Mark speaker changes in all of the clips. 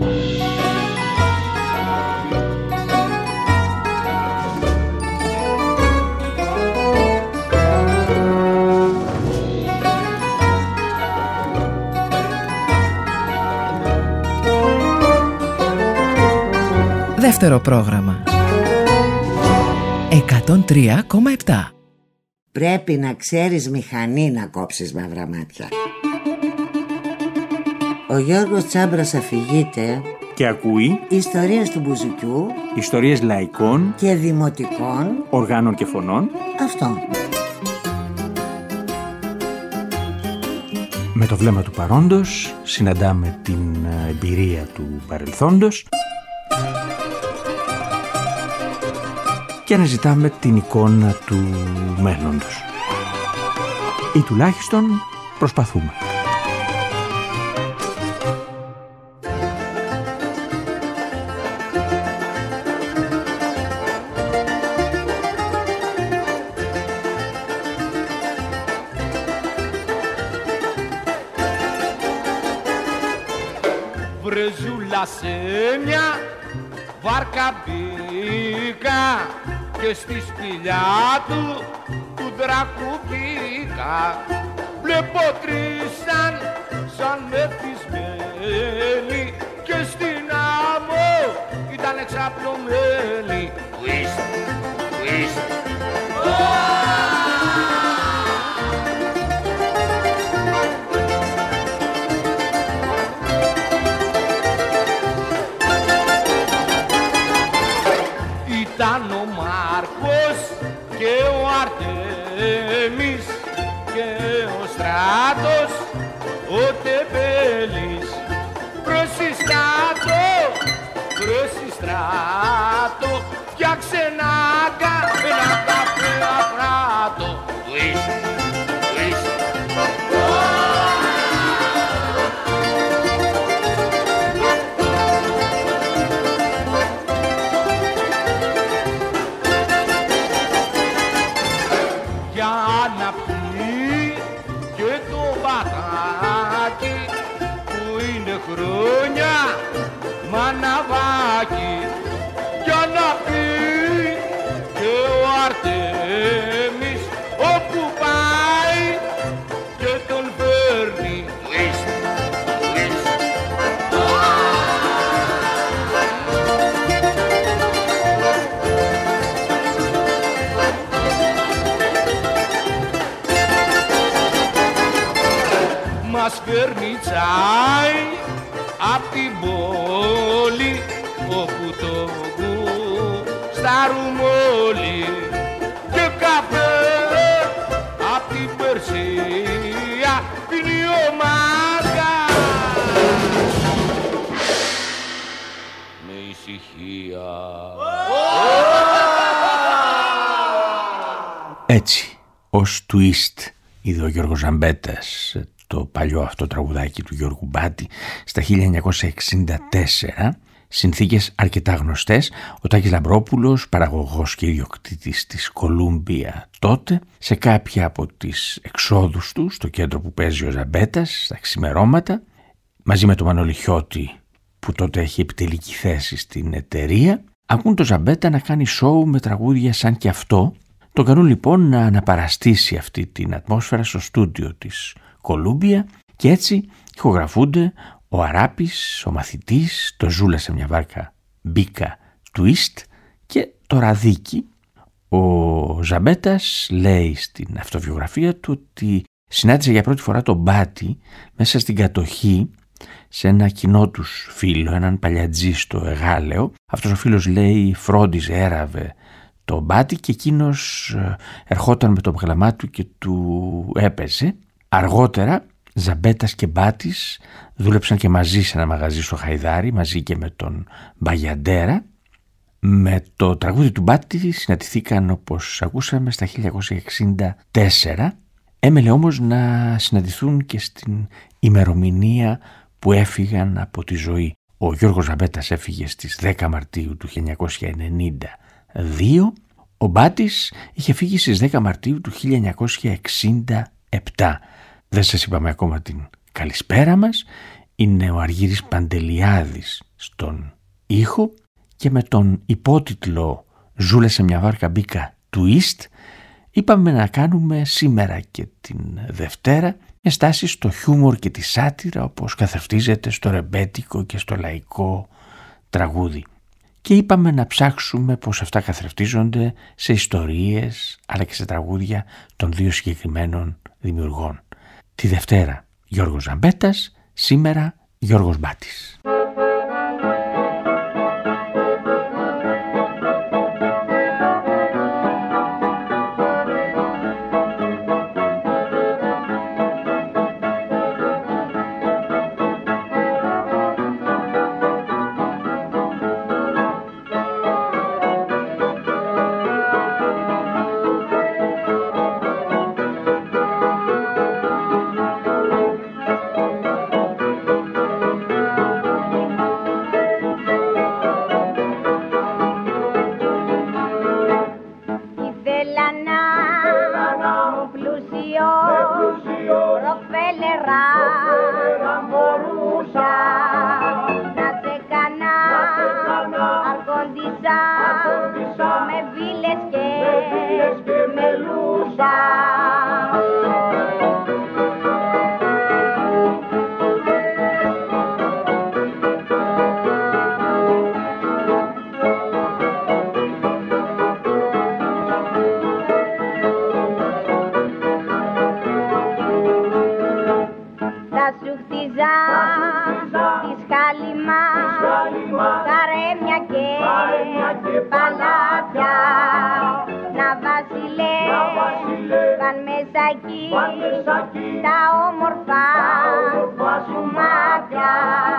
Speaker 1: Δεύτερο πρόγραμμα 103,7.
Speaker 2: Πρέπει να ξέρεις μηχανή να κόψεις μαύρα μάτια. Ο Γιώργος Τσάμπρας αφηγείται
Speaker 3: και ακούει
Speaker 2: ιστορίες του μπουζουκιού,
Speaker 3: ιστορίες λαϊκών
Speaker 2: και δημοτικών
Speaker 3: οργάνων και φωνών.
Speaker 2: Αυτό.
Speaker 3: Με το βλέμμα του παρόντος συναντάμε την εμπειρία του παρελθόντος και αναζητάμε την εικόνα του μέλλοντος. Ή τουλάχιστον προσπαθούμε.
Speaker 4: Βρεζούλα σε μια βάρκα μπήκα και στη σπηλιά του δράκου μπήκα. Βλέπω τρεις σαν μεθυσμένοι και στην άμμο ήταν εξαπλωμένοι. Twist, twist. Ήταν ο Μάρκος και ο Αρτέμις και ο Στράτος ο Τεμπέλης. Προσιστράτο, φτιάξε ένα καφέ αφράτο. Twist, twist. Χρόνια μαναβάκι για να πει και ο Αρτέμις όπου πάει και τον φέρνει. Twist, twist. Μας φέρνει τσάι απ' την πόλη όπου το γουστάρουμε όλοι και καφέ απ' την Περσία πίνει ο Μάγκας με ησυχία.
Speaker 3: Έτσι, ως twist είδε ο Γιώργος Ζαμπέτας το παλιό αυτό τραγουδάκι του Γιώργου Μπάτη στα 1964, συνθήκες αρκετά γνωστές. Ο Τάκης Λαμπρόπουλος, παραγωγός και ιδιοκτήτης της Κολούμπια τότε, σε κάποια από τις εξόδους του στο κέντρο που παίζει ο Ζαμπέτας, στα ξημερώματα, μαζί με τον Μανώλη Χιώτη που τότε έχει επιτελική θέση στην εταιρεία, ακούν τον Ζαμπέτα να κάνει σόου με τραγούδια σαν και αυτό. Τον καλούν λοιπόν να αναπαραστήσει αυτή την ατμόσφαιρα στο στούντιο της Κολούμπια και έτσι ηχογραφούνται ο Αράπης, ο Μαθητής, το Ζούλα σε μια βάρκα μπήκα, Twist και το Ραδίκι. Ο Ζαμπέτας λέει στην αυτοβιογραφία του ότι συνάντησε για πρώτη φορά τον Μπάτη μέσα στην κατοχή σε ένα κοινό τους φίλο, έναν παλιατζή στο Εγάλεο. Αυτός ο φίλος λέει φρόντιζε, έραβε τον Μπάτη και εκείνος ερχόταν με το παγλαμά του και του έπαιζε. Αργότερα Ζαμπέτας και Μπάτης δούλεψαν και μαζί σε ένα μαγαζί στο Χαϊδάρι, μαζί και με τον Μπαγιαντέρα. Με το τραγούδι του Μπάτη συναντηθήκαν, όπως ακούσαμε, στα 1964. Έμελε όμως να συναντηθούν και στην ημερομηνία που έφυγαν από τη ζωή. Ο Γιώργος Ζαμπέτας έφυγε στις 10 Μαρτίου του 1992. Ο Μπάτης είχε φύγει στις 10 Μαρτίου του 1967. Δεν σας είπαμε ακόμα την καλησπέρα μας. Είναι ο Αργύρης Παντελιάδης στον ήχο και με τον υπότιτλο «Ζούλα σε μια βάρκα μπήκα twist» είπαμε να κάνουμε σήμερα και την Δευτέρα μια στάση στο χιούμορ και τη σάτυρα όπως καθευτίζεται στο ρεμπέτικο και στο λαϊκό τραγούδι. Και είπαμε να ψάξουμε πως αυτά καθρεφτίζονται σε ιστορίες αλλά και σε τραγούδια των δύο συγκεκριμένων δημιουργών. Τη Δευτέρα Γιώργος Ζαμπέτας, σήμερα Γιώργος Μπάτης.
Speaker 5: Τα όμορφα σου μάτια.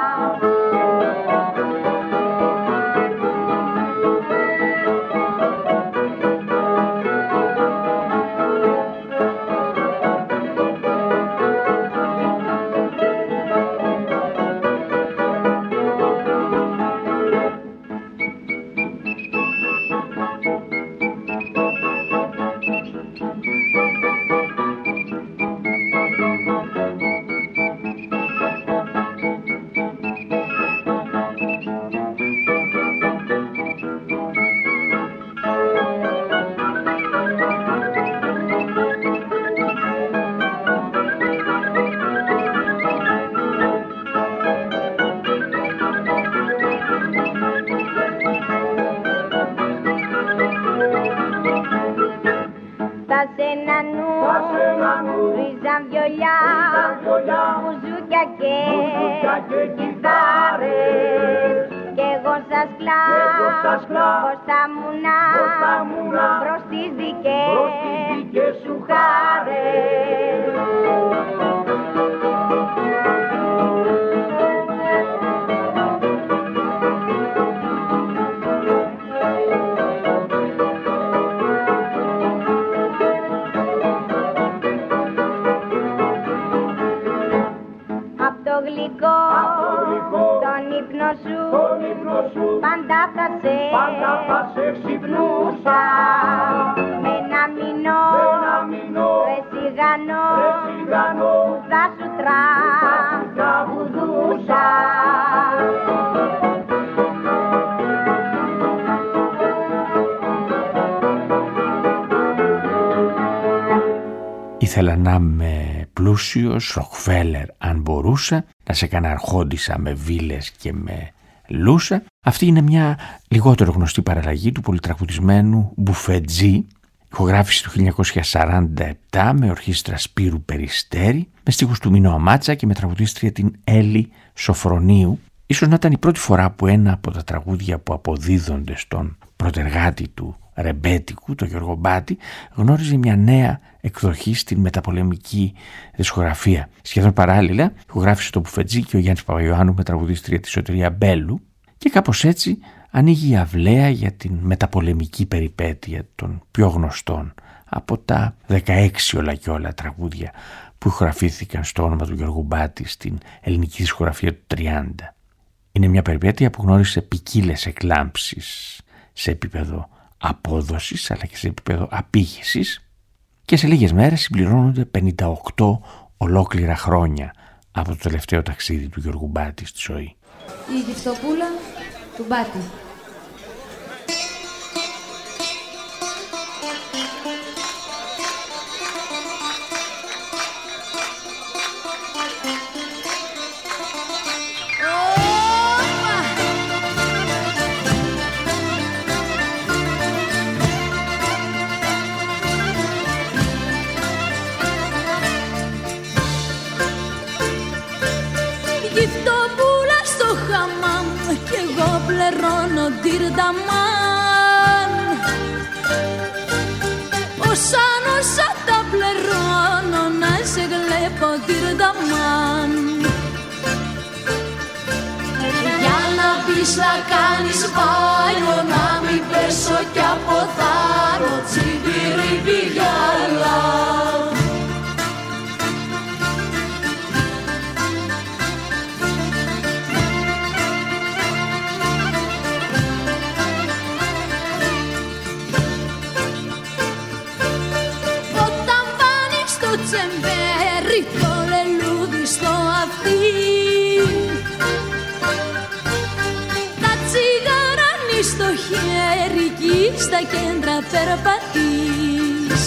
Speaker 5: Ρίζαν βιολιά, μπουζούκια και κιθάρες. Κι εγώ σας κλάω, πως θα μουνα προς τις δικές σου χάρες. Τον ύπνο σου πάντα θα σε ξυπνούσα. Με ένα μηνό ρε σιγανό που θα σου τραγουδούσα.
Speaker 3: Ήθελα να είμαι πλούσιος, Ροκφέλερ αν μπορούσα, να σε κάνα αρχόντισσα με βίλες και με λούσα. Αυτή είναι μια λιγότερο γνωστή παραλλαγή του πολυτραγουδισμένου Μπουφετζή, ηχογράφηση του 1947 με ορχήστρα Σπύρου Περιστέρη, με στίχους του Μινώ Αμάτσα και με τραγουδίστρια την Έλλη Σοφρονίου. Ίσως να ήταν η πρώτη φορά που ένα από τα τραγούδια που αποδίδονται στον πρωτεργάτη του ρεμπέτικου, τον Γιώργο Μπάτη, γνώριζε μια νέα εκδοχή στην μεταπολεμική δισκογραφία. Σχεδόν παράλληλα, ηχογράφησε το Μπουφετζή και ο Γιάννης Παπαϊωάννου με τραγουδίστρια τη Σωτηρία Μπέλου, και κάπως έτσι ανοίγει η αυλαία για την μεταπολεμική περιπέτεια των πιο γνωστών από τα 16 όλα και όλα τραγούδια που ηχογραφήθηκαν στο όνομα του Γιώργου Μπάτη στην ελληνική δισκογραφία του 30. Είναι μια περιπέτεια που γνώρισε ποικίλες εκλάμψεις σε επίπεδο απόδοσης αλλά και σε επίπεδο απήχησης, και σε λίγες μέρες συμπληρώνονται 58 ολόκληρα χρόνια από το τελευταίο ταξίδι του Γιώργου Μπάτη στη ζωή.
Speaker 6: Η γυφτοπούλα του Μπάτη.
Speaker 7: Όσα τα πληρώνω να σε γλέπω τυρνταμάν. Για να πεις να κάνεις μπάνιο, να μην πέσω κι από θάρρο τσιμπήρι πηγιάλα. Στο χέρι κι στα κέντρα περπατείς.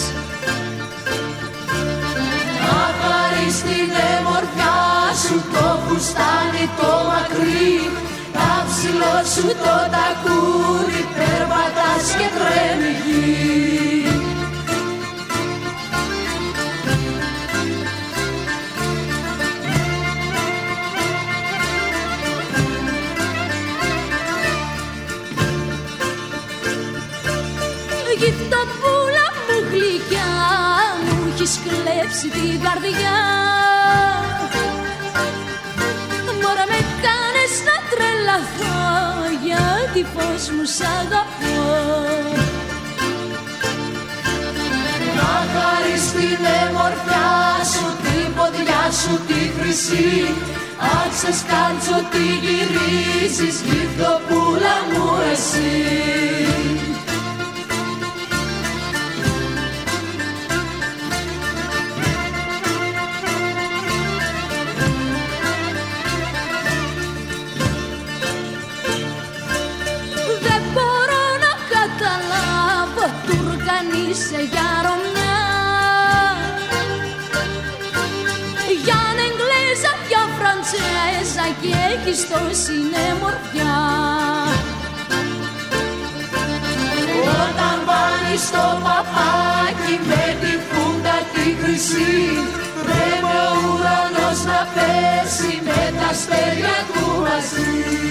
Speaker 7: Να χαρείς την εμορφιά σου το φουστάνι το μακρύ, τα ψηλό σου το τακούρι, περπατάς και τρέμει γη. Γυφτοπούλα μου γλυκιά, μου έχεις κλέψει την καρδιά. Μωρά με κάνεις να τρελαθώ, γιατί πως μου σ' αγαπώ. Να χαρείς την εμορφιά σου, την ποδιά σου τη χρυσή, αν σε σκάντσω τι γυρίζεις, γυφτοπούλα μου εσύ. Είσαι για Ρωμιά, για Εγγλέζα, για Φραντσέζα και έχεις τόση μορφιά. Όταν βάλεις το παπάκι με τη φούντα τη χρυσή, πρέπει ο ουρανός να πέσει με τα αστέρια του μαζί.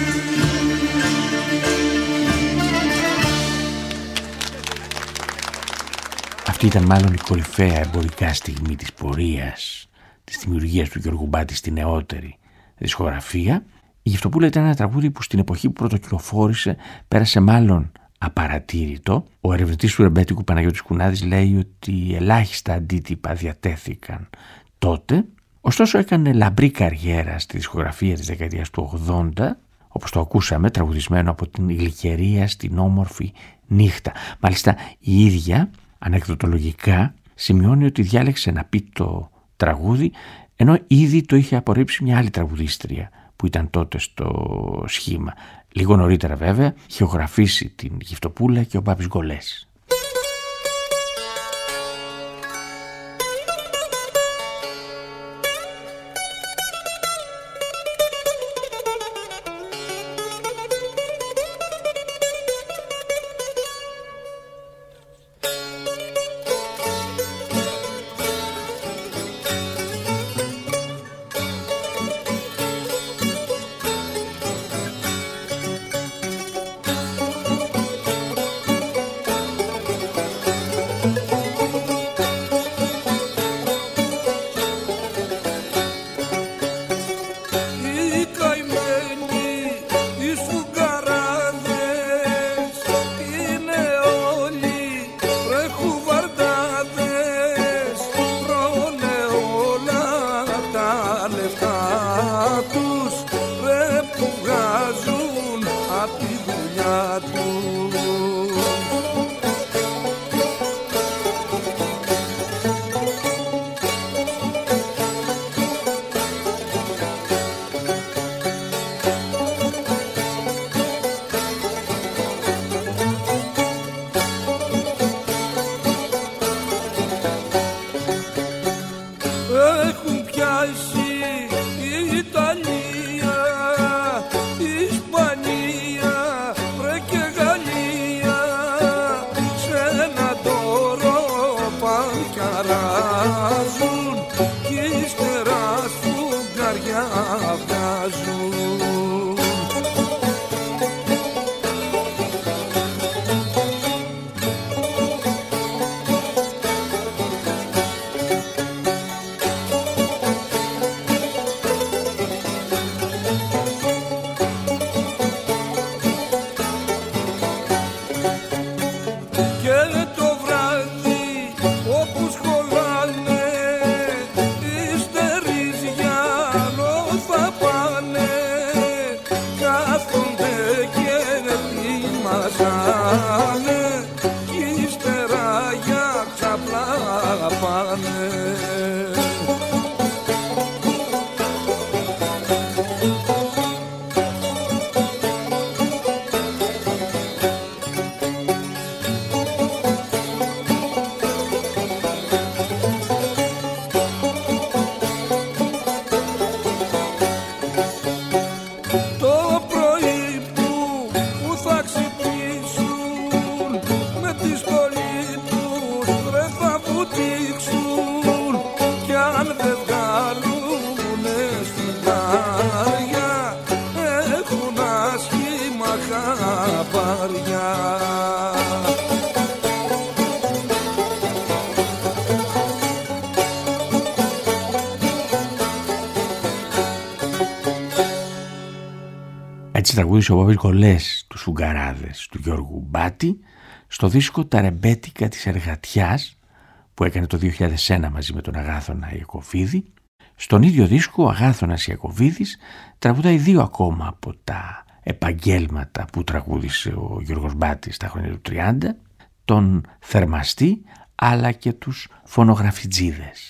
Speaker 3: Αυτή ήταν μάλλον η κορυφαία εμπορικά στιγμή της πορείας της δημιουργίας του Γιώργου Μπάτη στη νεότερη δισκογραφία. Η Γυφτοπούλα ήταν ένα τραγούδι που στην εποχή που πρωτοκυλοφόρησε πέρασε μάλλον απαρατήρητο. Ο ερευνητής του ρεμπέτικου Παναγιώτης Κουνάδης λέει ότι ελάχιστα αντίτυπα διατέθηκαν τότε. Ωστόσο έκανε λαμπρή καριέρα στη δισκογραφία της δεκαετίας του 80, όπως το ακούσαμε, τραγουδισμένο από την Γλυκερία στην όμορφη νύχτα. Μάλιστα η ίδια ανεκδοτολογικά σημειώνει ότι διάλεξε να πει το τραγούδι ενώ ήδη το είχε απορρίψει μια άλλη τραγουδίστρια που ήταν τότε στο σχήμα. Λίγο νωρίτερα βέβαια είχε ηχογραφήσει την Γυφτοπούλα και ο Μπάμπης Γκολές.
Speaker 8: έρχονται και ετοιμάζανε κι ύστερα για ξαπλά πάνε.
Speaker 3: Έτσι τραγούδισε ο Μπάμπης Γκολές τους Ουγγαράδες του Γιώργου Μπάτη στο δίσκο «Τα ρεμπέτικα της Εργατιάς» που έκανε το 2001 μαζί με τον Αγάθωνα Ιακωβίδη. Στον ίδιο δίσκο ο Αγάθωνας Ιακωβίδης τραγουδάει 2 ακόμα από τα επαγγέλματα που τραγούδισε ο Γιώργος Μπάτης στα χρόνια του 30, τον Θερμαστή αλλά και τους Φωνογραφιτζίδες.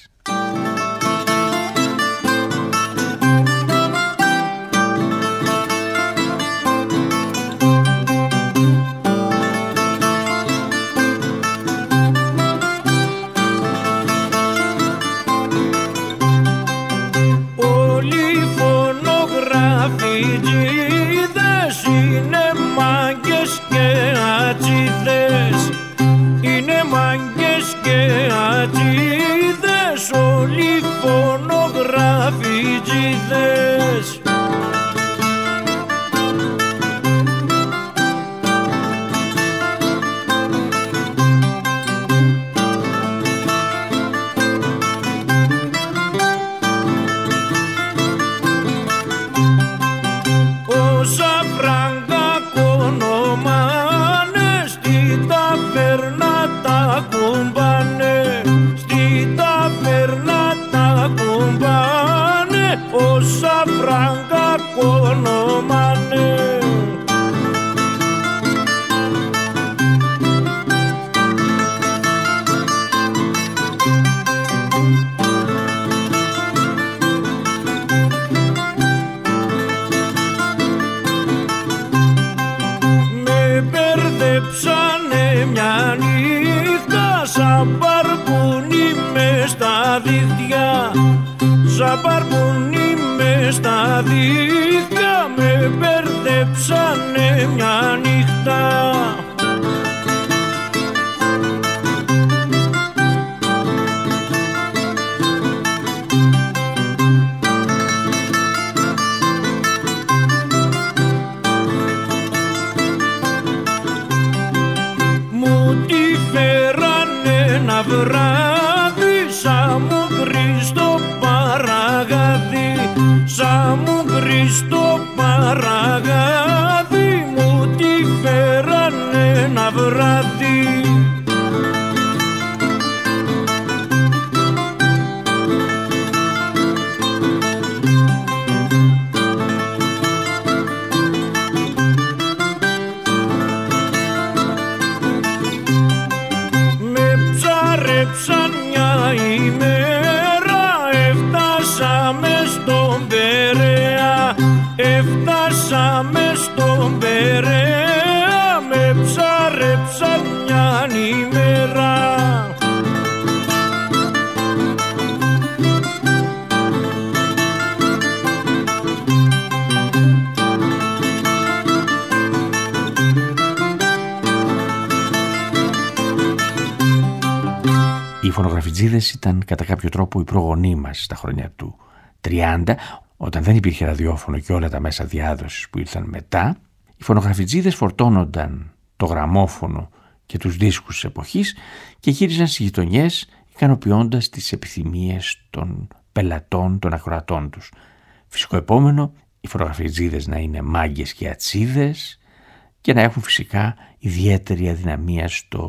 Speaker 3: Οι Φωνογραφιτζίδες ήταν κατά κάποιο τρόπο οι προγονείς μας στα χρόνια του 30, όταν δεν υπήρχε ραδιόφωνο και όλα τα μέσα διάδοσης που ήρθαν μετά. Οι Φωνογραφιτζίδες φορτώνονταν το γραμμόφωνο και τους δίσκους της εποχής και γύριζαν στις γειτονιές ικανοποιώντας τις επιθυμίες των πελατών, των ακροατών τους. Φυσικό επόμενο, οι Φωνογραφιτζίδες να είναι μάγκες και ατσίδες και να έχουν φυσικά ιδιαίτερη αδυναμία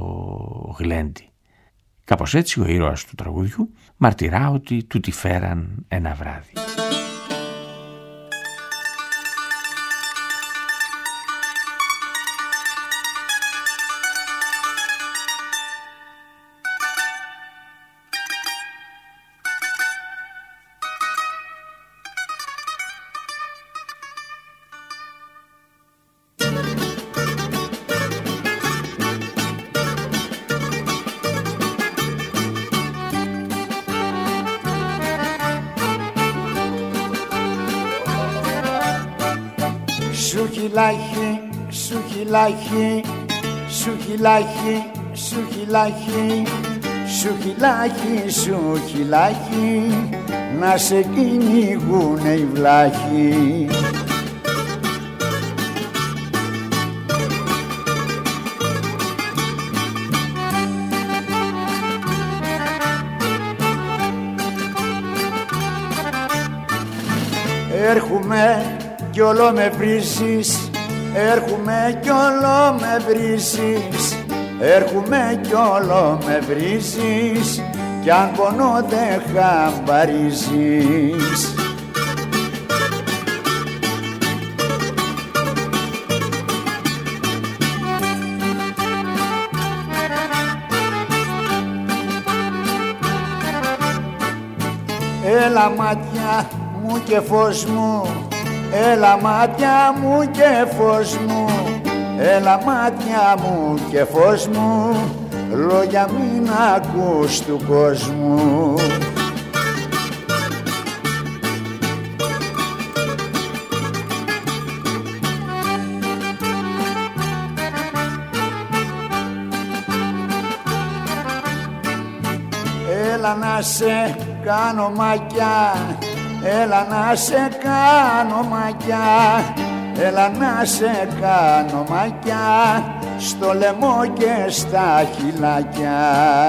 Speaker 3: στο γλέντι. Κάπως έτσι ο ήρωας του τραγουδιού μαρτυρά ότι του τη φέραν ένα βράδυ.
Speaker 9: Σουχιλάχι, σουχιλάχι, σουχιλάχι, σουχιλάχι, σουχιλάχι, σουχιλάχι, να σε κυνηγούνε οι βλάχοι. Έρχομαι κι όλο με βρίζεις, έρχομαι κι όλο με βρίζεις, έρχομαι κι όλο με βρίζεις, κι αν πονώ δεν χαμπαρίζεις. Έλα μάτια μου και φως μου, έλα μάτια μου και φως μου, έλα μάτια μου και φως μου, λόγια μην ακούς του κόσμου. Έλα να σε κάνω μάκια, έλα να σε κάνω μάκια, έλα να σε κάνω μάκια, στο λαιμό και στα χειλάκια.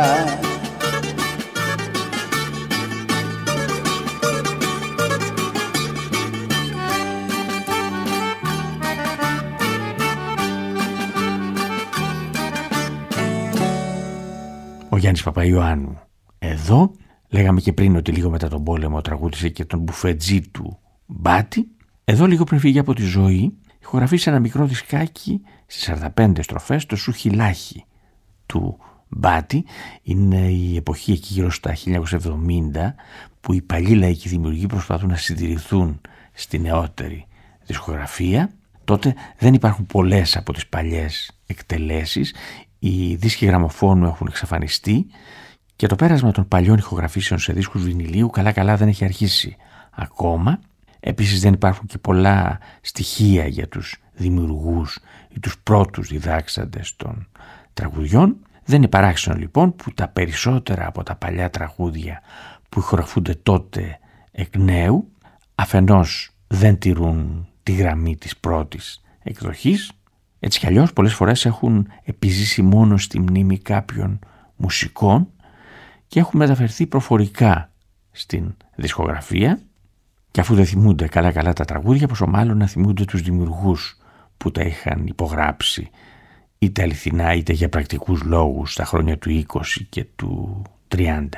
Speaker 3: Ο Γιάννης Παπαϊωάννου εδώ. Λέγαμε και πριν ότι λίγο μετά τον πόλεμο τραγούδισε και τον μπουφετζή του Μπάτη. Εδώ λίγο πριν φύγει από τη ζωή ηχογραφήσε ένα μικρό δισκάκι στις 45 στροφές, το Σουχιλάχι του Μπάτη. Είναι η εποχή εκεί γύρω στα 1970 που οι παλιοί λαϊκοί δημιουργοί προσπαθούν να συντηρηθούν στη νεότερη δισκογραφία. Τότε δεν υπάρχουν πολλές από τις παλιές εκτελέσεις, οι δίσκοι γραμμοφώνου έχουν εξαφανιστεί και το πέρασμα των παλιών ηχογραφήσεων σε δίσκους βινιλίου καλά δεν έχει αρχίσει ακόμα. Επίσης δεν υπάρχουν και πολλά στοιχεία για τους δημιουργούς ή τους πρώτους διδάξαντες των τραγουδιών. Δεν είναι παράξενο λοιπόν που τα περισσότερα από τα παλιά τραγούδια που ηχογραφούνται τότε εκ νέου αφενός δεν τηρούν τη γραμμή της πρώτης εκδοχής, έτσι κι αλλιώς πολλές φορές έχουν επιζήσει μόνο στη μνήμη κάποιων μουσικών και έχουν μεταφερθεί προφορικά στην δισκογραφία, και αφού δεν θυμούνται καλά τα τραγούδια, πόσο μάλλον να θυμούνται τους δημιουργούς που τα είχαν υπογράψει είτε αληθινά είτε για πρακτικούς λόγους στα χρόνια του 20 και του 30.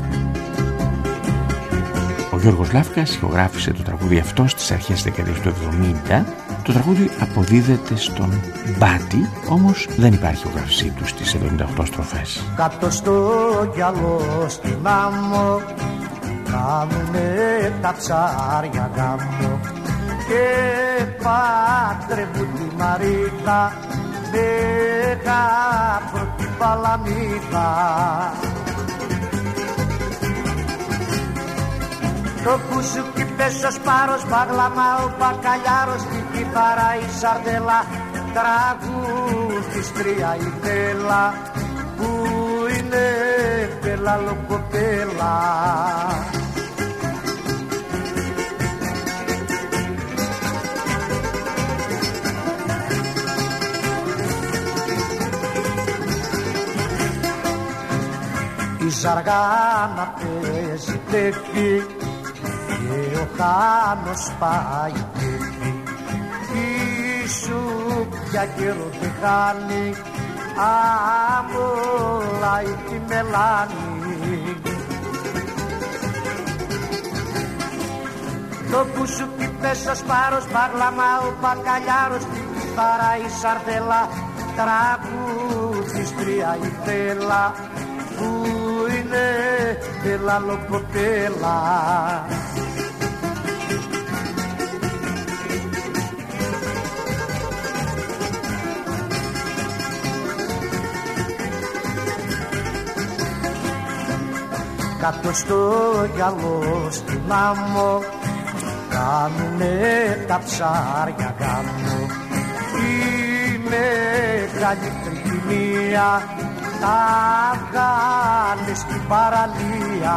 Speaker 3: Ο Γιώργος Λάφκας ηχογράφησε το τραγούδι αυτό στις αρχές της δεκαετίας του 70. Το τραγούδι αποδίδεται στον Μπάτη, όμως δεν υπάρχει ηχογράφησή του στις 78 στροφές.
Speaker 10: Κάτω στο γυαλό στην άμμο κάνουνε τα ψάρια γάμο και πάτρευουν τη Μαρίτα με γάπρο την παλαμίδα. Το μπουζούκι πες ο Σπάρος, μπαγλαμά ο Μπακαλιάρος, την κιθάρα η Σαρδέλα, τραγουδίστρια η Τέλα, που είναι πέλα λοκοπέλα. Η Ζαργάνα παίζει τέφη και ο Χάνος πάει τέφη, η σούπια καιρό δεν χάνει, αμολάει τη μελάνη. Το μπουζούκι πες ο Σπάρος, μπαγλαμά ο Μπακαλιάρος, την κιθάρα η Σαρδέλα, τραγουδίστρια η Τέλα, που είναι πέλα λοκοπέλα. Κάτω στο γυαλό στην άμμο κάνουνε τα ψάρια γάμο μεγαλύτερη ποινία τα βγάλε στην παραλία.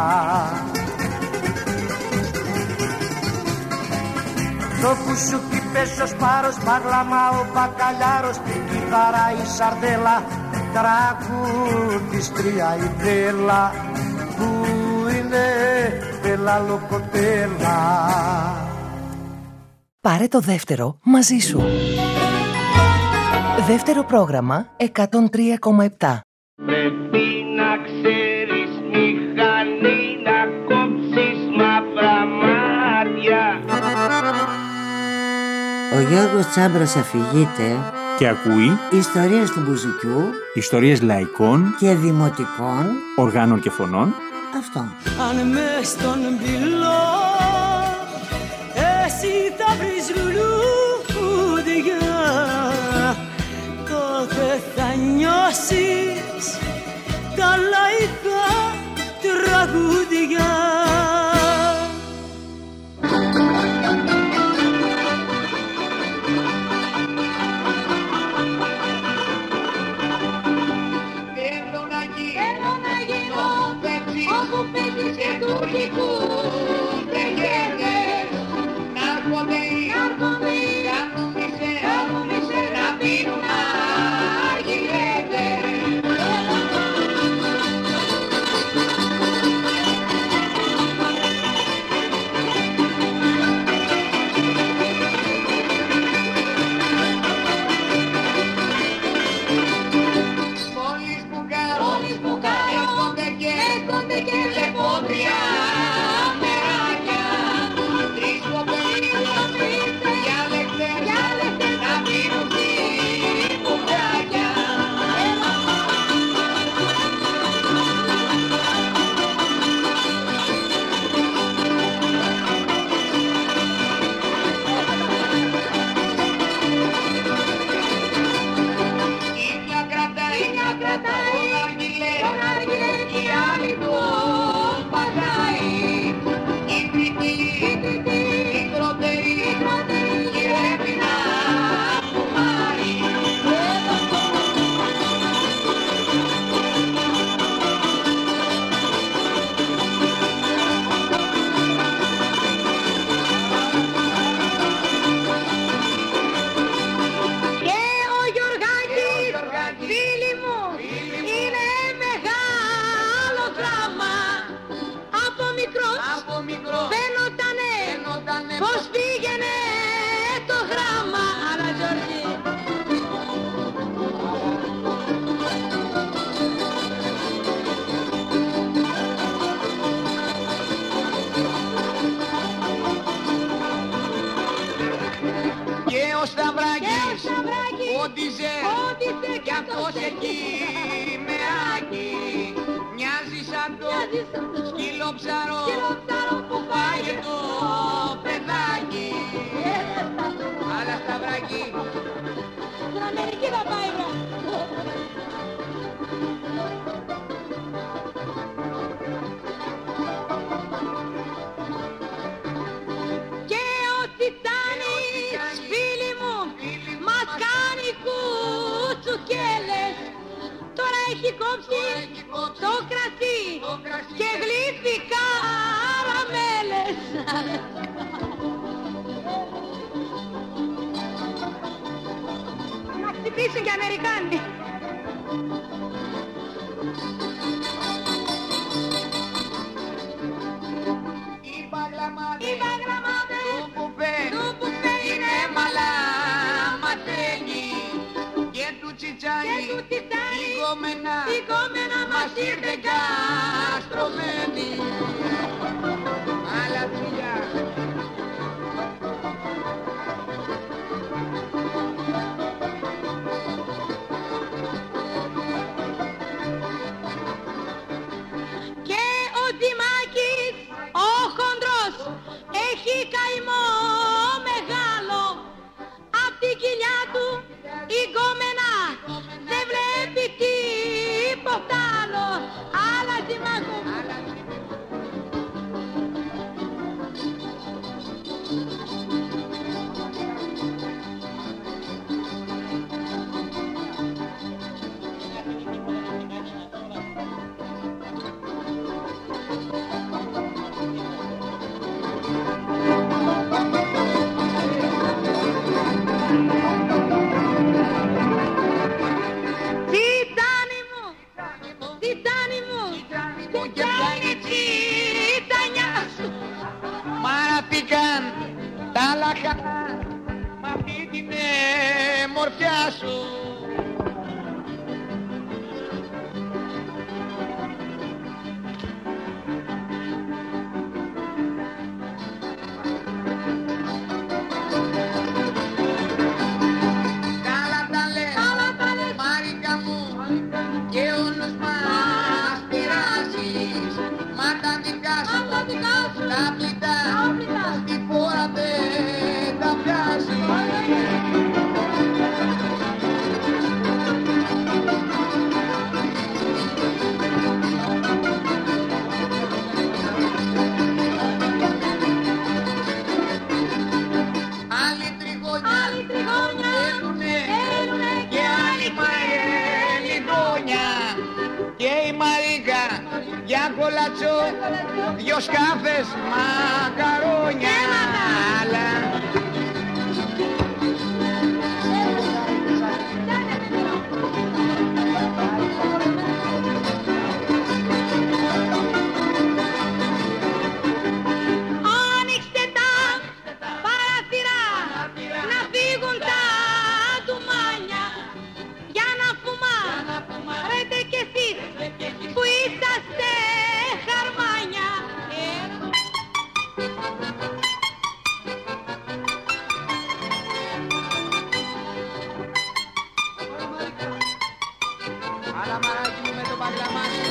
Speaker 10: Το μπουζούκι παίζω ο Σπάρος, μαγλάμα ο Μπακαλιάρος, την κιθάρα η Σαρδέλα, τραγουδίστρια η Μπέλα, που είναι Μπέλα Λοκοτέλα.
Speaker 11: Πάρε το δεύτερο μαζί σου. Δεύτερο πρόγραμμα 103,7.
Speaker 4: Πρέπει να ξέρεις μηχανή να κόψεις μαύρα μάτια.
Speaker 2: Ο Γιώργος Τσάμπρας αφηγείται
Speaker 3: και ακούει
Speaker 2: ιστορίες του μπουζουκιού,
Speaker 3: ιστορίες λαϊκών
Speaker 2: και δημοτικών
Speaker 3: οργάνων και φωνών.
Speaker 2: Αυτό.
Speaker 7: Αν μες στον πυλό εσύ θα βρεις λουλούδια, τότε θα νιώσεις τα λαϊκά τραγούδια.
Speaker 4: Όντιζε κι αυτός εκεί με άκι, μοιάζει σαν το σκύλο ψαρό που πάει το παιδάκι. Άλλα σταυράκι. Στην Αμερική θα πάει, βρε. Και ο Τιτάνης, φίλοι μου, μας κάνει κουτσουκέλες. Τώρα έχει κόψει το κρασί και γλύφει καραμέλες. Να ξυπνήσουν και Αμερικάνοι. Οι παγραμμάδες του μπουφέ είναι μαλάματένοι. Και του τσιτσάνι η κόμενα μας ήρθε καστρωμένη. Άλλα τσιλιά. Και ο Τζιμάκης, ο χοντρός, έχει καημό μεγάλο. Απ' την κοιλιά του η γκόμενα δεν βλέπει τίποτα άλλο. Άλλα Τζιμάκου.
Speaker 12: όλα χαρά μ' αυτή την μορφιά σου. Καλά τα λες, Μαρίκα μου, και όλους μας πειράζεις. Μα τα δικά σου, τα πλητά, στη φόρα δεν τα βγάζεις. Άλλοι τριγώνια έλουνε και άλλοι μαελιδόνια. Και η Μαρίκα για κολατσό, δυο σκάφες μακαρόνια.
Speaker 4: Άνοιξτε τα παραθυρά να φύγουν τα ντουμάνια για να φουμάρετε κι εσείς που είσαστε χαρμάνια.
Speaker 12: Άλλα μαράκι μου με το παγλαμά σου.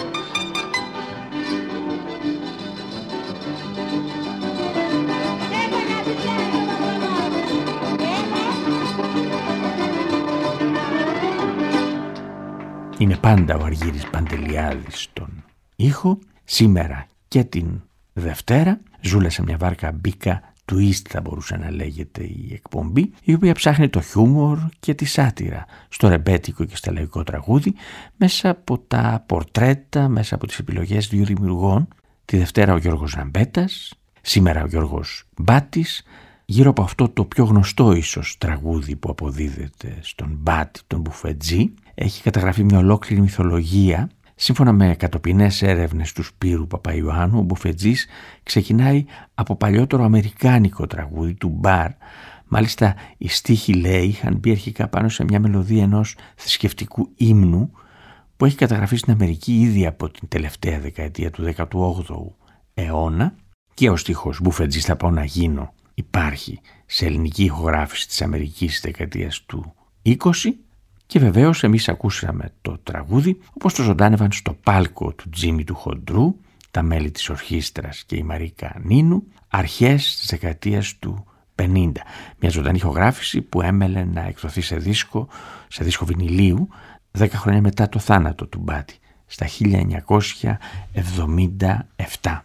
Speaker 3: Είναι πάντα ο Αργύρης Παντελιάδης στον ήχο. Σήμερα και την Δευτέρα ζούλα σε μια βάρκα μπήκα, twist θα μπορούσε να λέγεται η εκπομπή, η οποία ψάχνει το χιούμορ και τη σάτυρα στο ρεμπέτικο και στα λαϊκό τραγούδι μέσα από τα πορτρέτα, μέσα από τις επιλογές δύο δημιουργών. Τη Δευτέρα ο Γιώργος Ζαμπέτας, σήμερα ο Γιώργος Μπάτης, γύρω από αυτό το πιο γνωστό ίσως τραγούδι που αποδίδεται στον Μπάτη, τον Μπουφετζή. Έχει καταγραφεί μια ολόκληρη μυθολογία. Σύμφωνα με κατοπινές έρευνες του Σπύρου Παπαϊωάννου, ο Μπουφετζής ξεκινάει από παλιότερο αμερικάνικο τραγούδι του Μπαρ. Μάλιστα οι στίχοι, λέει, είχαν μπει αρχικά πάνω σε μια μελωδία ενός θρησκευτικού ύμνου που έχει καταγραφεί στην Αμερική ήδη από την τελευταία δεκαετία του 18ου αιώνα, και ο στίχος «Μπουφετζής θα πάω να γίνω» υπάρχει σε ελληνική ηχογράφηση της Αμερικής της δεκαετίας του 20. Και βεβαίως εμείς ακούσαμε το τραγούδι όπως το ζωντάνευαν στο πάλκο του Τζίμι του Χοντρού τα μέλη της ορχήστρας και η Μαρίκα Νίνου αρχές της δεκαετίας του 50. Μια ζωντανή ηχογράφηση που έμελε να εκδοθεί σε δίσκο βινιλίου 10 χρόνια μετά το θάνατο του Μπάτη, στα 1977.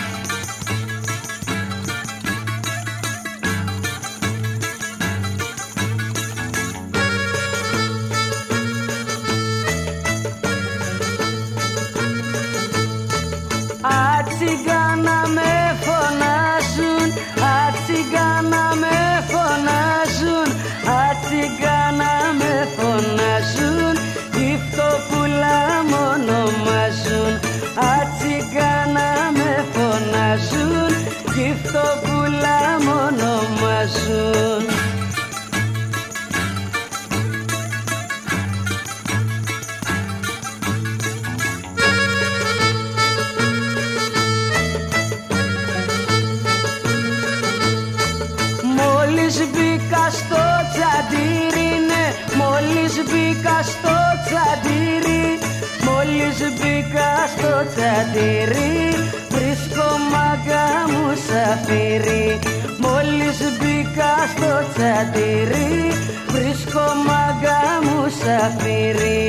Speaker 13: Ατσιγκάνα με φωνάζουν, ατσιγκάνα με φωνάζουν, ατσιγκάνα με φωνάζουν, γυφτοπούλα μ' ονομάζουν. Ατσιγκάνα με φωνάζουν, γυφτοπούλα μ' ονομάζουν. Μπήκα στο τσαντήρι, ναι, μόλις μπήκα στο τσαντήρι, μόλις μπήκα στο τσαντήρι, βρίσκω μάγκα μου σαφύρι. Μόλις μπήκα στο τσαντήρι, βρίσκω μάγκα μου σαφύρι.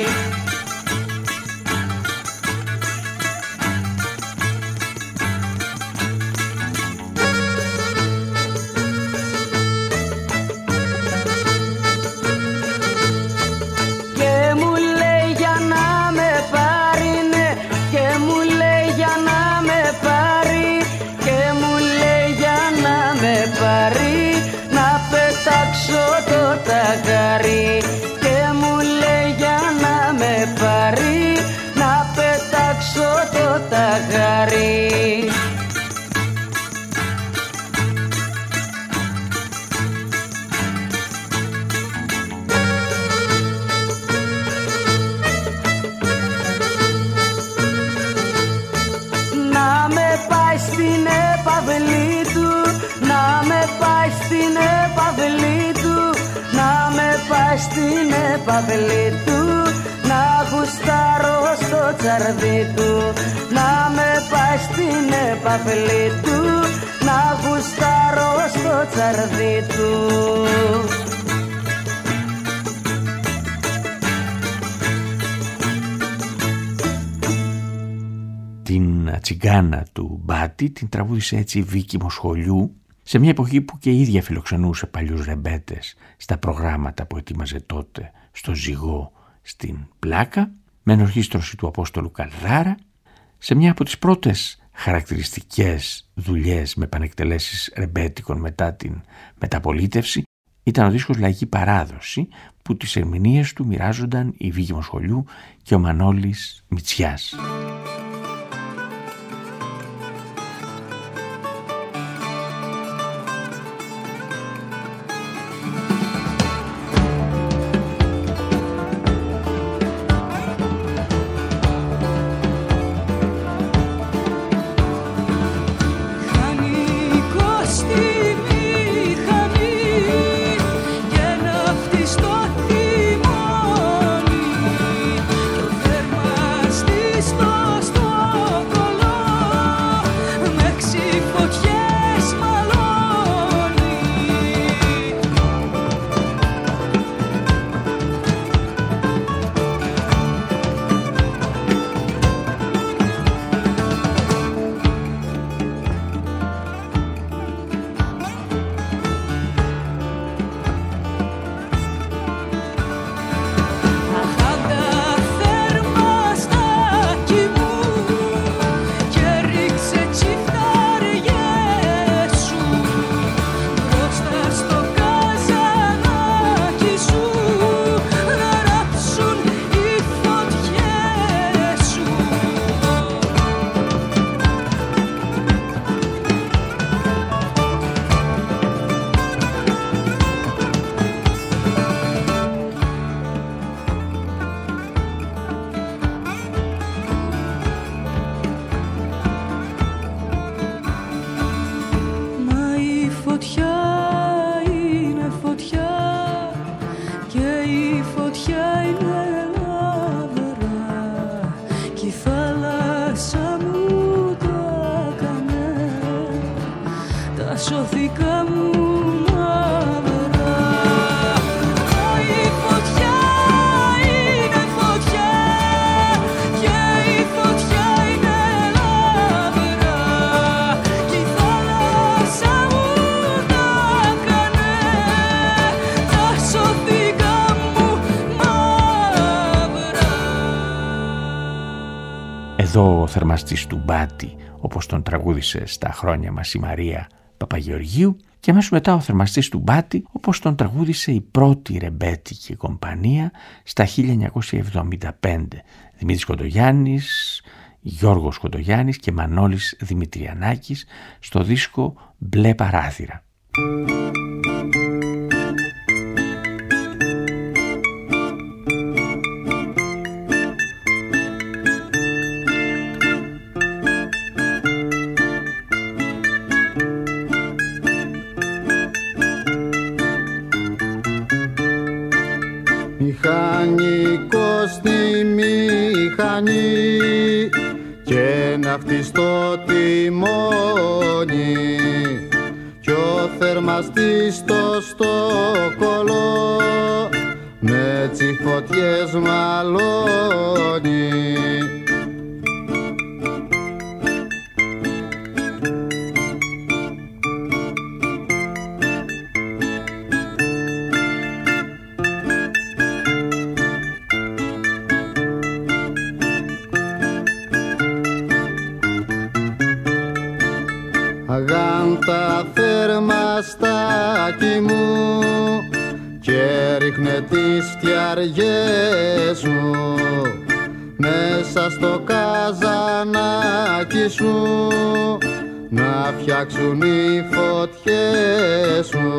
Speaker 13: Και μου λέει για να με πάρει, να πετάξω το ταγάρι. στην επαυλή του, να γουστάρω στο τσαρδί του. Να με πάει στην επαυλή του, να γουστάρω στο τσαρδί του.
Speaker 3: Την τσιγκάνα του Μπάτη την τραγούδισε έτσι η Βίκη Μοσχολιού σε μια εποχή που και η ίδια φιλοξενούσε παλιούς ρεμπέτες στα προγράμματα που ετοίμαζε τότε στο Ζυγό στην Πλάκα, με ενορχήστρωση του Απόστολου Καλδάρα, σε μια από τις πρώτες χαρακτηριστικές δουλειές με επανεκτελέσεις ρεμπέτικων μετά την μεταπολίτευση ήταν ο δίσκος Λαϊκή Παράδοση, που τις ερμηνείες του μοιράζονταν η Βίκη Μοσχολιού και ο Μανώλης Μητσιάς. Εδώ ο θερμαστής του Μπάτη, όπως τον τραγούδισε στα χρόνια μας η Μαρία Παπαγεωργίου, και αμέσως μετά ο θερμαστής του Μπάτη, όπως τον τραγούδισε η πρώτη ρεμπέτικη κομπανία στα 1975. Δημήτρης Κοντογιάννης, Γιώργος Κοντογιάννης και Μανώλης Δημητριανάκης στο δίσκο «Μπλε Παράθυρα».
Speaker 14: Μηχανικός στη μηχανή και ναυτιστό τιμόνι κι ο θερμαστής στο στόκολο με τσιφωτιές μαλώνει. Αγάντα θερμαστάκι μου και ρίχνε τις φτιαριές σου μέσα στο καζανάκι σου να φτιάξουν οι φωτιές σου.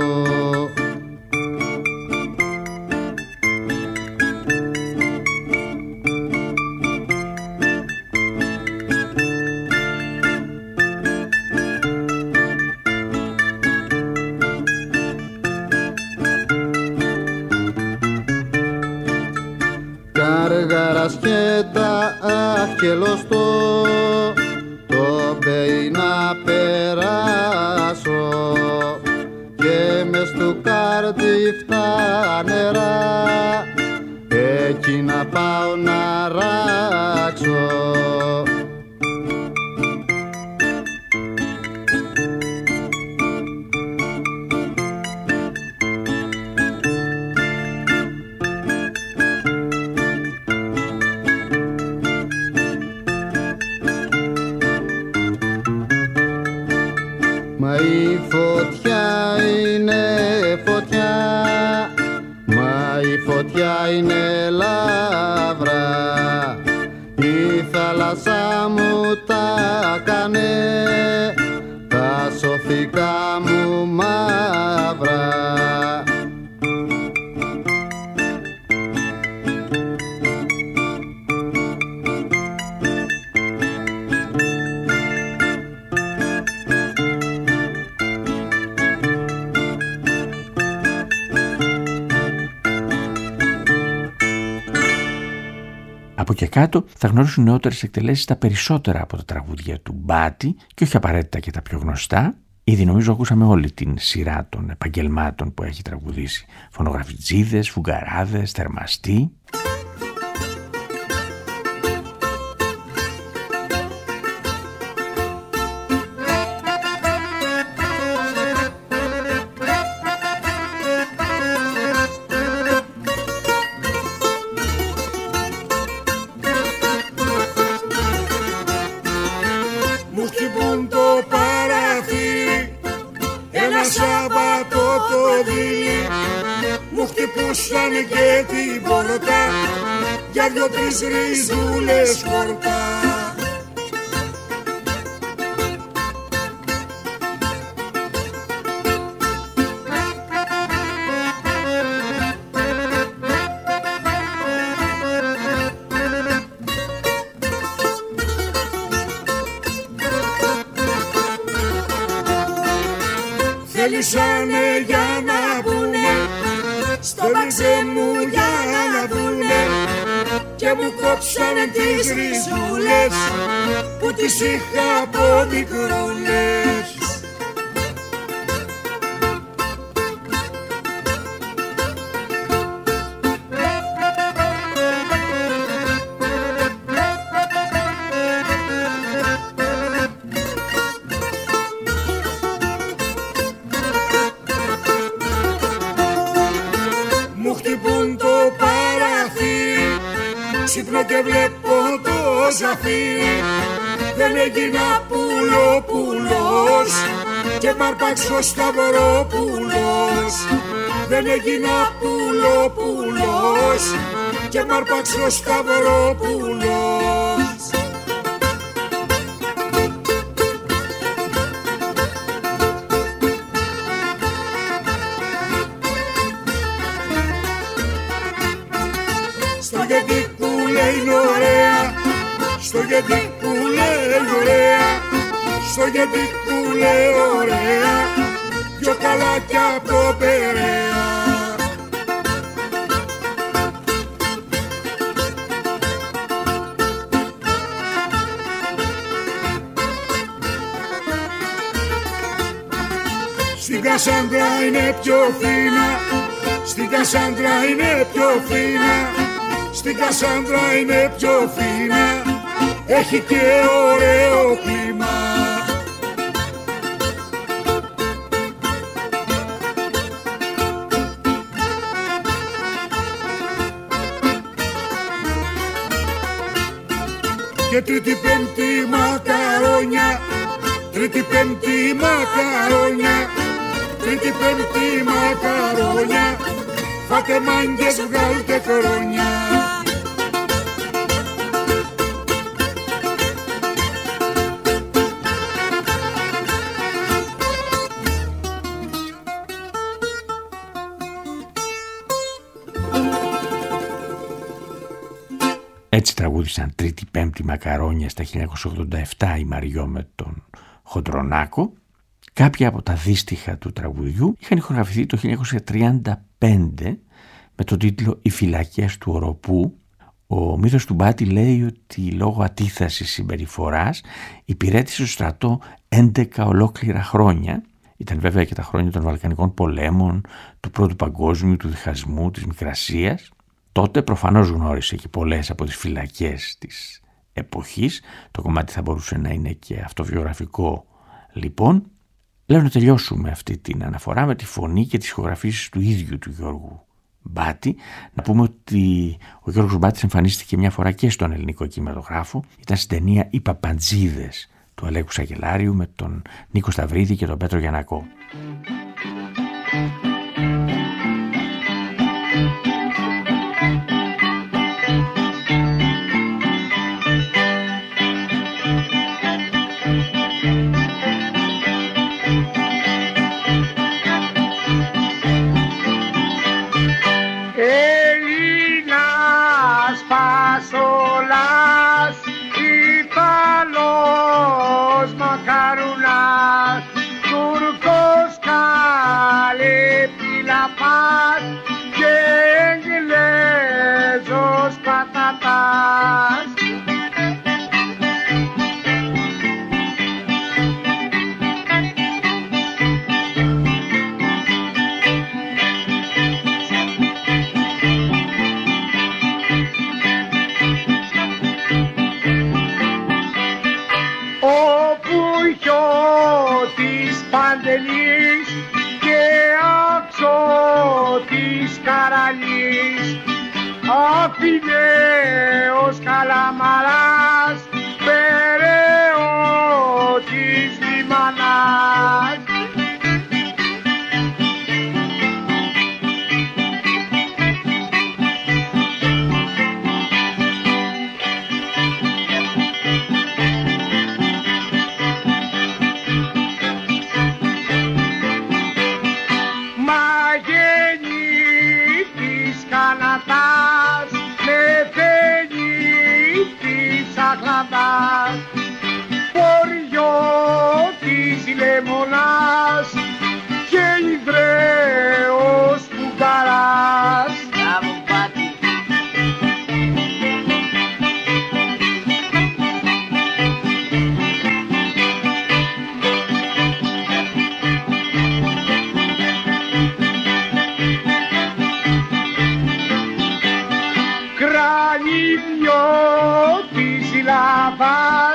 Speaker 14: γαρασκέτα αχελωστό, το πέι να περάσω και μες του κάρτιφτα νερά εκεί να πάω να ράξω. Μα η φωτιά είναι φωτιά, μα η φωτιά είναι λαύρα, η θάλασσα μου τα κάνε, τα σωθικά μου μαύρα.
Speaker 3: Από και κάτω θα γνωρίσουν νεότερες εκτελέσεις τα περισσότερα από τα τραγούδια του Μπάτη και όχι απαραίτητα και τα πιο γνωστά. Ήδη νομίζω ακούσαμε όλη την σειρά των επαγγελμάτων που έχει τραγουδήσει. Φωνογραφιτζίδες, φουγκαράδες, θερμαστή.
Speaker 8: Και την πόρτα για δυο-τρεις ριζούλες χόρτα. Θέλησανε για να πούνε στο μαξέ μου για να δούνε και μου κόψανε τις ριζούλες που τις είχα από μικρούλες. Ξύπνω και βλέπω το ζαφύρι, δεν έγινα πουλόπουλος και μ' αρπάξει ο Σταυρόπουλος. Δεν έγινα πουλόπουλος και μ' αρπάξει ο Σταυρόπουλος. Στο γιατί που λέει ωραία, στο γιατί που λέει ωραία, στο γιατί που λέει ωραία, πιο καλά κι από το Περαία. Στην Κασάνδρα είναι πιο φίνα, στην Κασάνδρα είναι πιο φίνα, στην Κασάνδρα είναι πιο φίνα, έχει και ωραίο κλίμα. Και τρίτη πέμπτη μακαρόνια, τρίτη πέμπτη μακαρόνια, τρίτη πέμπτη μακαρόνια, φάτε μάγκες, βγάλτε χρόνια.
Speaker 3: Έτσι τραγούδισαν τρίτη πέμπτη μακαρόνια στα 1987 η Μαριό με τον Χοντρονάκο. Κάποια από τα δύστιχα του τραγουδιού είχαν ηχογραφηθεί το 1935 με τον τίτλο «Οι φυλακές του Οροπού». Ο μύθος του Μπάτη λέει ότι λόγω ατίθασης συμπεριφοράς υπηρέτησε στο στρατό 11 ολόκληρα χρόνια. Ήταν βέβαια και τα χρόνια των Βαλκανικών πολέμων, του Πρώτου Παγκόσμιου, του διχασμού, της Μικρασίας. Τότε προφανώς γνώρισε και πολλές από τις φυλακές της εποχής. Το κομμάτι θα μπορούσε να είναι και αυτοβιογραφικό λοιπόν. Λέω να τελειώσουμε αυτή την αναφορά με τη φωνή και τις ηχογραφήσεις του ίδιου του Γιώργου Μπάτη. Να πούμε ότι ο Γιώργος Μπάτης εμφανίστηκε μια φορά και στον ελληνικό κινηματογράφο. Ήταν στην ταινία «Οι Παπαντζίδες» του Αλέκου Σακελάριου με τον Νίκο Σταυρίδη και τον Πέτρο Γιαννακό.
Speaker 10: Πασόλας, Ιταλός μακαρουνάς, Τούρκος καλεπιλαπάς και Εγγλέζος πατατάς. Παντελής και άψο της Καραλής, Αφινέος Καλαμαράς, Περαιώτης Λιμανάς. Ποριώτης Λεμονάς και Ιδραίος Φουκαράς. Μπράβο Πάτη. Κρανιδιώτης Λαβάς,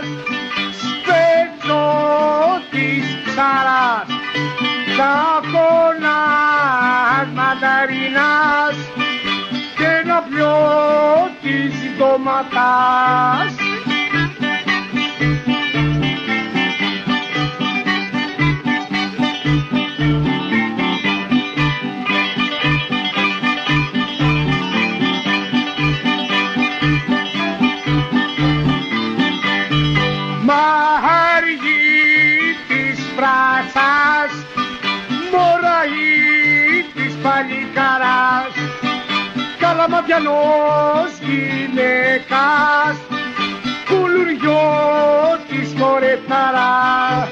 Speaker 10: Σπετσώτης Ψαράς, Ταφωνάς Μανταρινάς και Ναυπλιώτης Ντοματάς. Μαργίτης Πράσας, Μωραΐτης Παλικαράς, Καλαμαδιανός γυναικάς, Κουλουριώτης Χορευταράς.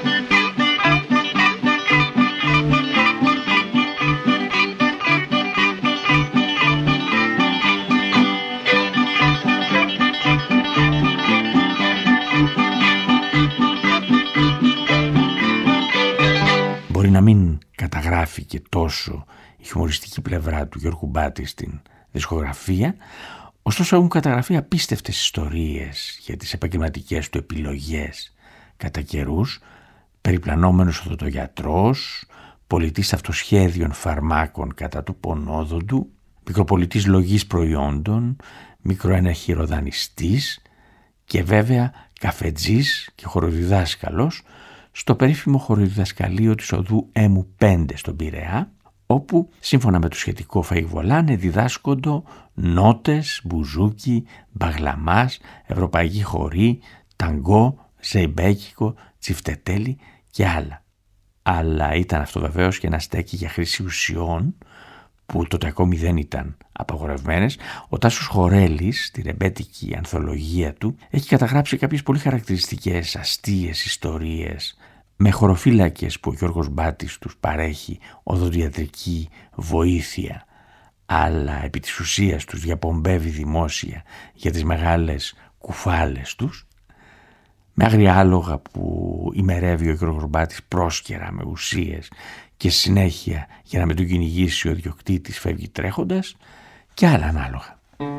Speaker 3: Μπορεί να μην καταγράφει και τόσο η χιουμοριστική πλευρά του Γιώργου Μπάτη στην δισκογραφία, ωστόσο έχουν καταγραφεί απίστευτες ιστορίες για τις επαγγελματικές του επιλογές κατά καιρούς, περιπλανόμενος οδοντογιατρός, πολιτής αυτοσχέδιων φαρμάκων κατά του πονόδοντου, μικροπολιτής λογής προϊόντων, μικροεναχειροδανιστής και βέβαια καφετζής και χοροδιδάσκαλος στο περίφημο χοροδιδασκαλείο της οδού Έμου 5 στον Πειραιά, όπου σύμφωνα με το σχετικό φαϊβολάνε διδάσκοντο νότες, μπουζούκι, μπαγλαμάς, ευρωπαϊκή χορή, ταγκό, ζεϊμπέκικο, τσιφτετέλι και άλλα. Αλλά ήταν αυτό βεβαίως και ένα στέκι για χρήση ουσιών που τότε ακόμη δεν ήταν απαγορευμένες. Ο Τάσος Χορέλης, στη ρεμπέτικη ανθολογία του, έχει καταγράψει κάποιες πολύ χαρακτηριστικές αστείες ιστορίες με χωροφύλακες που ο Γιώργος Μπάτης τους παρέχει οδοντιατρική βοήθεια αλλά επί της ουσίας τους διαπομπεύει δημόσια για τις μεγάλες κουφάλες τους, με άγρια άλογα που ημερεύει ο Γιώργος Μπάτης πρόσκαιρα με ουσίες και συνέχεια για να με τον κυνηγήσει ο διοκτήτης φεύγει τρέχοντας, και άλλα ανάλογα.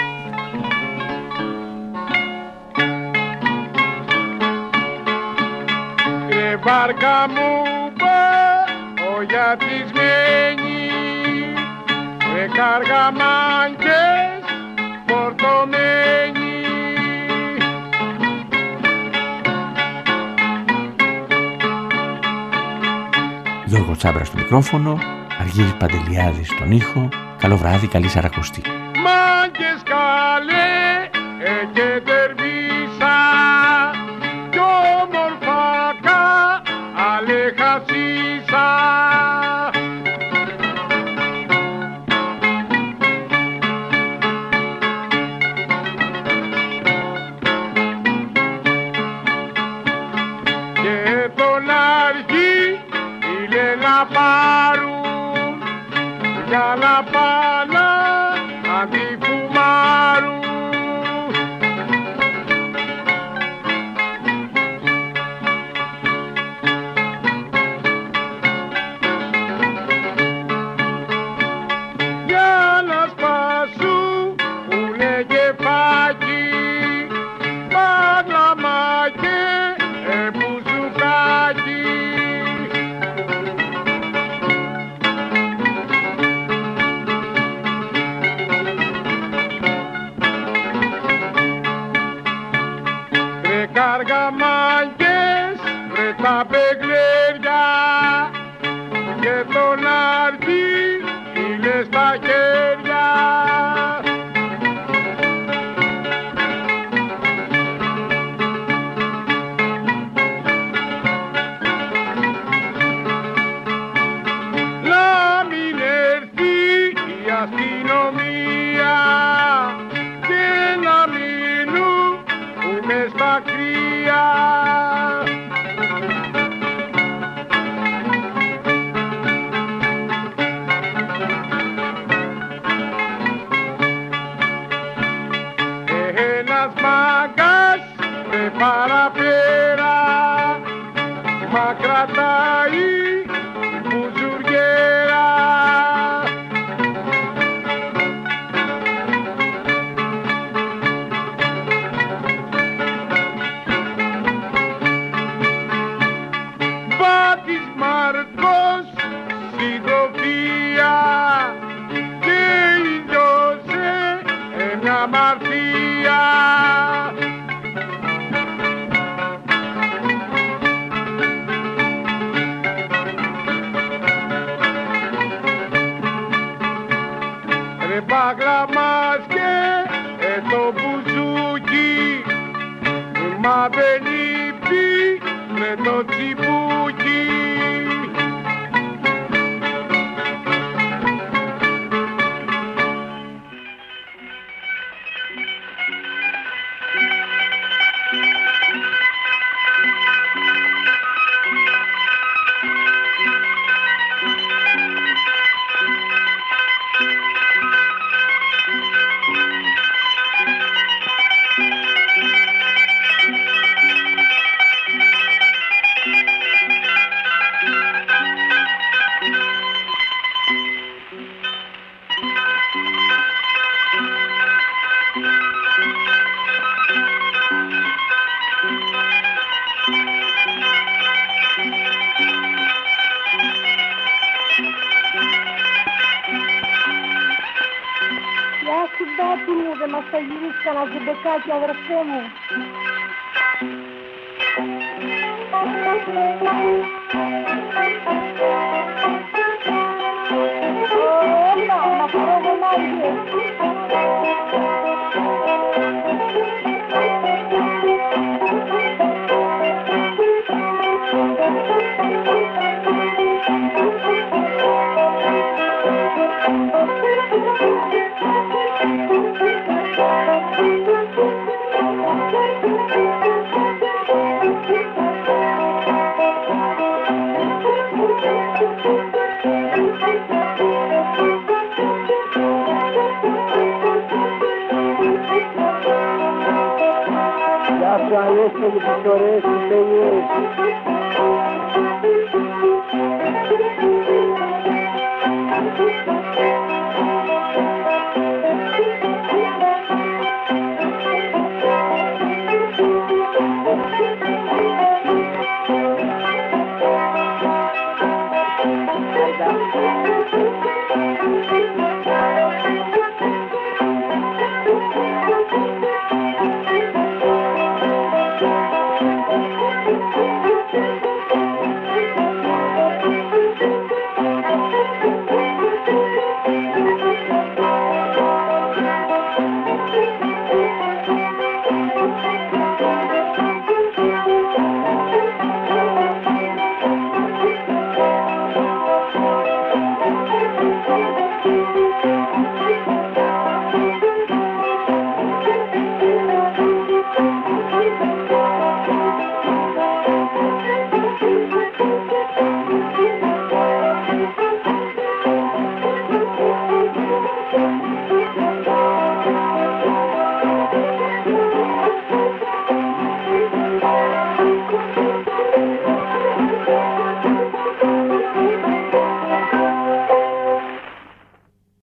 Speaker 15: Βάρκα μου πάω για τις μένει, με καργαμάνκες φορτωμένοι.
Speaker 3: Γιώργο Τσάμπρα στο μικρόφωνο, Αργύρης Παντελιάδης στον ήχο. Καλό βράδυ, καλή Σαρακοστή.
Speaker 15: Μάγκες καλέ και τερβίσα κι όμορφα αλεχασίσα. Και τον αρχή ήλε να πάρουν για να πάνε αντιφουμάρουν. Για να σπάσουνε κεφάκι, πάγλαμα και μπουζουκάκι. Καργαμάγκες, βρε τα μπεγλέρια και τον αρχή ήλε στα χέρια. Να μην έρθει η αστυνομία και να μείνουν μες στα κρύα. Ένας μάγκας με παραπέρα μα κρατάει μπουζουριέρα. Μπάτης Μάρκος συντροφία και ηλιώσε μια αμαρτία. Ρε παγλαμάς και το μπουζούκι, μα δεν λείπει με το τσιμπούκι.
Speaker 5: Μπάτι μου, δεν μας θα γυρίσει κανένα ζεμπεκάκι, αδερφέ μου. Έλα, να πάρω γονάδι. καλές και τις ωραίες τις τέλειες.